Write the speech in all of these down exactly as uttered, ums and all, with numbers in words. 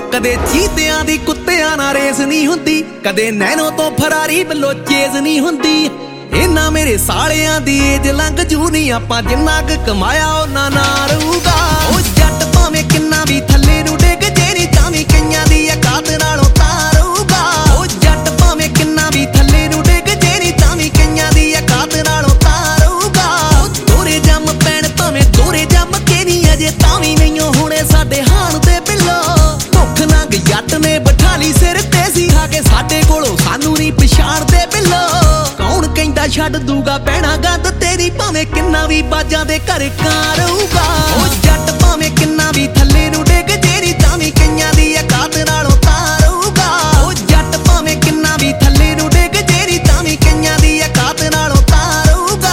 ਕਦੇ ਚੀਤਿਆਂ ਦੀ ਕੁੱਤਿਆਂ ਨਾਲ ਰੇਸ ਨਹੀਂ ਹੁੰਦੀ, ਕਦੇ ਨੈਣੋ ਤੋਂ ਫਰਾਰੀ ਵੱਲੋਂ ਚੇਜ਼ ਨਹੀਂ ਹੁੰਦੀ। ਇਹਨਾਂ ਮੇਰੇ ਸਾਲਿਆਂ ਦੀ ਏਜ ਲੰਘ ਜੂ ਨੀ, ਆਪਾਂ ਜਿੰਨਾ ਕੁ ਕਮਾਇਆ ਉਹਨਾਂ ਨਾਲ ਰਹੂਗਾ। ਉਹ ਜੱਟ ਭਾਵੇਂ ਕਿੰਨਾ ਵੀ ਥੱਲੇ ਨੂੰ ਡਿੱਗ ਜੇ ਨੀ, ਤਾਂ ਵੀ ਕਈਆਂ ਦੀ ਔਕਾਤ ਨਾਲੋਂ ਤਾਂ ਰਹੂਗਾ। ਉਹ ਜੱਟ ਭਾਵੇਂ ਕਿੰਨਾ ਵੀ ਥੱਲੇ ਨੂੰ ਡਿੱਗ ਜੇ ਨੀ, ਤਾਂ ਵੀ ਕਈਆਂ ਦੀ ਔਕਾਤ ਨਾਲੋਂ ਤਾਂ ਰਹੂਗਾ। ਉਹ ਦੋਰੇ ਜੰਮ ਪੈਣ ਭਾਵੇਂ ਦੋਰੇ ਜੰਮ ਕੇ ਨੀ, ਅਜੇ ਤਾਂ ਵੀ ਨਹੀਂ ਹੁਣੇ ਸਾਡੇ ਹਾਣ ਦੇ ਬਿੱਲੋ। ਭੁੱਖ ਨੰਗ ਜੱਟ ਨੇ ਬਿਠਾ ਲਈ ਸਿਰ ਤੇ ਸੀ, ਖਾ ਕੇ ਸਾਡੇ ਕੋਲੋਂ ਸਾਨੂੰ ਨੀ ਪਛਾਣਦੇ ਬਿੱਲੋ। ਕੌਣ ਕਹਿੰਦਾ ਛੱਡ ਦੂਗਾ ਪੈਣਾ ਗੰਦ ਤੇਰੀ, ਭਾਵੇਂ ਕਿੰਨਾ ਵੀ ਬਾਜਾਂ ਦੇ ਘਰ ਕਾਂ ਰਹੂਗਾ। ਉਹ ਜੱਟ ਭਾਵੇਂ ਕਿੰਨਾ ਵੀ ਥੱਲੇ ਨੂੰ ਡਿੱਗ ਜੇ ਨੀ, ਤਾਂ ਵੀ ਕਈਆਂ ਦੀ ਔਕਾਤ ਨਾਲੋਂ ਤਾਂ ਰਹੂਗਾ। ਉਹ ਜੱਟ ਭਾਵੇਂ ਕਿੰਨਾ ਵੀ ਥੱਲੇ ਨੂੰ ਡਿੱਗ ਜੇ ਨੀ, ਤਾਂ ਵੀ ਕਈਆਂ ਦੀ ਔਕਾਤ ਨਾਲੋਂ ਤਾਂ ਰਹੂਗਾ।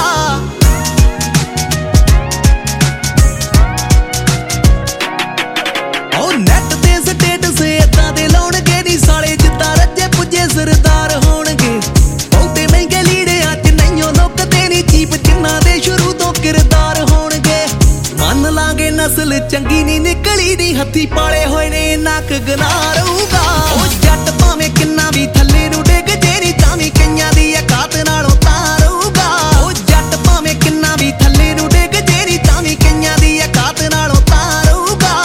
ਉਹ ਨੈਟ ਤੇ ਸਟੇਟਸ ਏਦਾਂ ਦੇ ਲਾਉਣਗੇ ਨੀ ਸਾਲੇ, ਜਿੱਦਾਂ ਰੱਜੇ ਪੁੱਜੇ ਸਰਦਾਰ ਹੋਣਗੇ। ਬਹੁਤੇ ਮਹਿੰਗੇ ਲੀੜਿਆਂ ਚ ਨਹੀਂਓ ਲੁਕਦੇ ਨੀ, ਚੀਪ ਜਿੰਨਾ ਦੇ ਸ਼ੁਰੂ ਤੋਂ ਕਿਰਦਾਰ ਹੋਣਗੇ। ਮੰਨ ਲਾਂਗੇ ਨਸਲ ਚੰਗੀ ਨੀ ਨਿਕਲੀ ਨੀ, ਹੱਥੀ ਪਾਲੇ ਹੋਏ ਨੇ ਇੰਨਾ ਕੁ ਗੁਨਾਹ ਰਹੂਗਾ। ਉਹ ਜੱਟ ਭਾਵੇਂ ਕਿੰਨਾ ਵੀ ਥੱਲੇ ਨੂੰ ਡਿੱਗ ਜੇ ਨੀ, ਤਾਂ ਵੀ ਕਈਆਂ ਦੀ ਔਕਾਤ ਨਾਲੋਂ ਤਾਂ ਰਹੂਗਾ। ਉਹ ਜੱਟ ਭਾਵੇਂ ਕਿੰਨਾ ਵੀ ਥੱਲੇ ਨੂੰ ਡਿੱਗ ਜੇ ਨੀ, ਤਾਂ ਵੀ ਕਈਆਂ ਦੀ ਔਕਾਤ ਨਾਲੋਂ ਤਾਂ ਰਹੂਗਾ।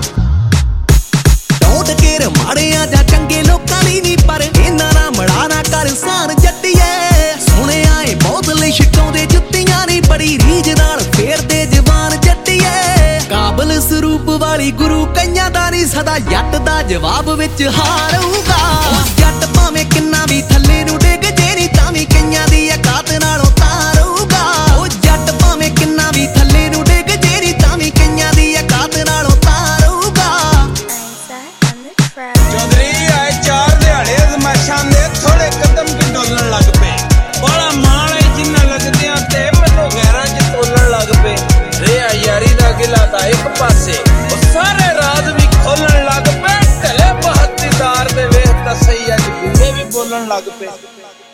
ਡੋਂਟ ਕੇਅਰ ਮਾੜਿਆਂ ਜਾਂ ਚੰਗੇ ਲੋਕਾਂ ਲਈ ਨੀ, ਪਰ ਇਹਨਾਂ ਨਾਲ ਮੜਾ ਨਾ ਕਰ ਸਾਨ ਜੱਟੀਏ। ਸੁਣਿਆ ਏ ਬਹੁਤ ਲਿਸ਼ਕਾਉਂਦੇ ਜੁੱਤੀਆਂ ਨੀ, ਬੜੀ ਰੀਝ ਨਾਲ ਫੇਰਦੇ ਜਵਾਨ ਜੱਟੀਏ। ਕਾਬਲ ਸਰੂਪ ਵਾਲੀ ਗੁਰੂ ਕਈਆਂ ਦਾ ਨੀ, ਸਦਾ ਜੱਟ ਦਾ ਜਵਾਬ ਵਿੱਚ ਹਾਰੂਗਾ। ਉਹ ਜੱਟ ਭਾਵੇਂ ਕਿੰਨਾ ਵੀ ਥੱਲੇ ਨੂੰ ਡਿੱਗ ਜੇ ਨੀ, ਤਾਂ ਵੀ ਕਈਆਂ ਦੀ ਔਕਾਤ ਨਾਲੋਂ ਤਾਂ ਰਹੂਗਾ। ਉਹ ਜੱਟ ਭਾਵੇਂ ਕਿੰਨਾ ਵੀ ਥੱਲੇ ਨੂੰ ਡਿੱਗ ਜੇ ਨੀ, ਤਾਂ ਵੀ ਕਈਆਂ ਦੀ ਔਕਾਤ ਨਾਲੋਂ ਤਾਂ ਰਹੂਗਾ। ਚੌਧਰੀ ਆਏ ਚਾਰ ਦਿਹਾੜੇ ਅਜ਼ਮਾਇਸ਼ਾਂ ਦੇ, ਥੋੜੇ ਕਦਮ ਵੀ ਡੋਲਣ ਲੱਗ ਪਏ। ਬੜਾ ਮਾਣ ਹੈ ਜਿੰਨਾ ਲੱਗਦਿਆਂ ਤੇ ਮੈਨੂੰ ਗੈਰਾਂ ਚ ਤੋਲਣ ਲੱਗ ਪਏ। ਰਿਆ ਯਾਰੀ ਦਾ ਗਿਲਾ ਤਾਂ ਇੱਕ ਪਾਸੇ, ਉਹ ਸਾਰੇ ਰਾਜ਼ ਵੀ ਖੋਲਣ ਲੱਗ ਪਏ। ਢਲੇ ਬਹੱਤੀਦਾਰ ਦੇ ਵੇਖ ਤਾਂ ਸਹੀ ਅੱਜ ਬੁੱਢੇ ਵੀ ਬੋਲਣ ਲੱਗ ਪਏ।